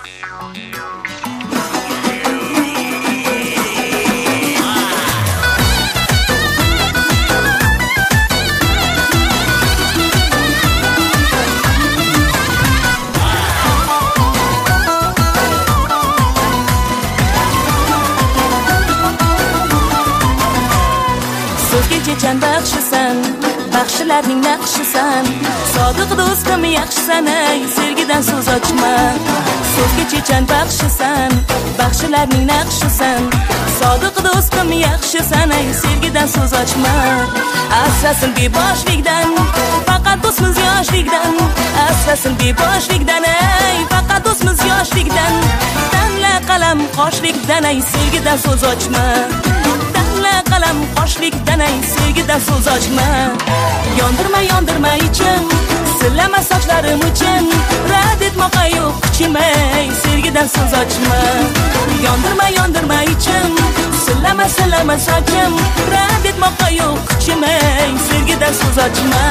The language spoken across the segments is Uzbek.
Chechan baxshisan, baxshilarning naqshisan. Sodiq do'stim yaxshisan, ey sevgidan so'z ochma. So'zga chechan baxshisan, baxshilarning naqshisan. Sodiq do'stim yaxshisan, ey sevgidan so'z ochma. Asrasin beboshlikdan, faqat do'stimiz yoshlikdan. Asrasin beboshlikdan, ey faqat do'stimiz yoshlikdan. Tanla qalam qoshlikdan, ey sevgidan so'z ochma. Qalam qoshlikdan ay sevgidan so'z ochma. Yondirma yondirma ichim, silama sochlarim uchun. Rad etmoqqa yo'q kuchim, ey sevgidan so'z ochma. Yondirma yondirma ichim, silama silama sochim. Rad etmoqqa yo'q kuchim, ey sevgidan so'z ochma.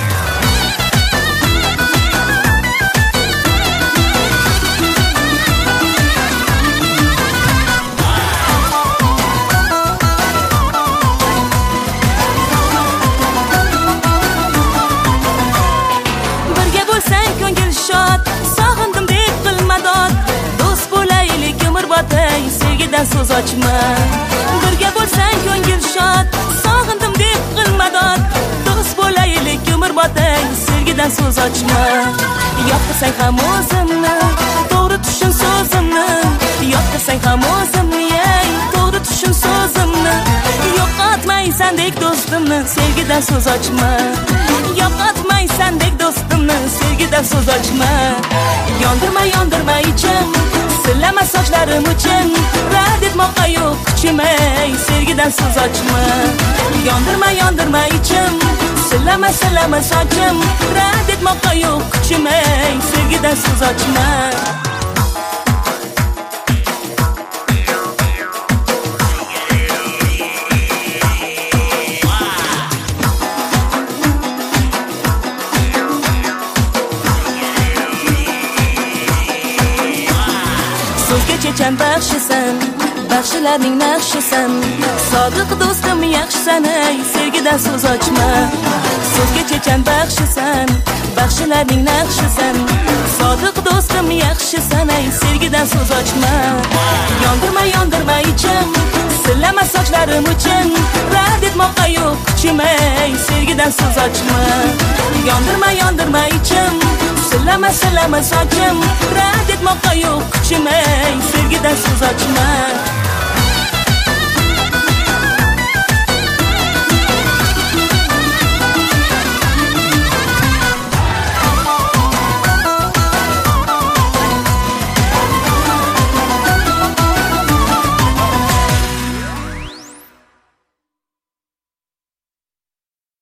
Sog'indim deb qilma dod, do'st bo'laylik umrbod, ey sevgidan so'z ochma. Birga bo'lsang ko'ngil shod, sog'indim deb qilma dod, do'st bo'laylik umrbod, ey sevgidan so'z ochma. Yoqtirsang ham o'zimni, to'g'ri tushun so'zimni. Yoqtirsang ham o'zimni, ey to'g'ri tushun so'zimni. Yo'qotmaysandek do'stimni, sevgidan so'z ochma. Yo'qotmaysandek do'stimni, sevgidan so'z ochma. Yondirma yondirma ichim, silama sochlarim uchun. Rad etmoqqa yo'q kuchim, ey sevgidan so'z ochma. Yondirma yondirma ichim, silama silama sochim. Rad etmoqqa yo'q kuchim, ey sevgidan so'z ochma. So'zga chechan baxshisan, baxshilarning naqshisan. Sodiq do'stim yaxshisan, ey sevgidan so'z ochma. So'zga chechan baxshisan, baxshilarning naqshisan. Sodiq do'stim yaxshisan, ey sevgidan so'z ochma. Yondirma yondirma ichim, silama sochlarim uchun. Rad etmoqqa yo'q kuchim, ey sevgidan so'z ochma. Yondirma yondirma ichim, silama silama sochim. Rad etmoqqa yo'q kuchim, ey sevgidan so'z ochma.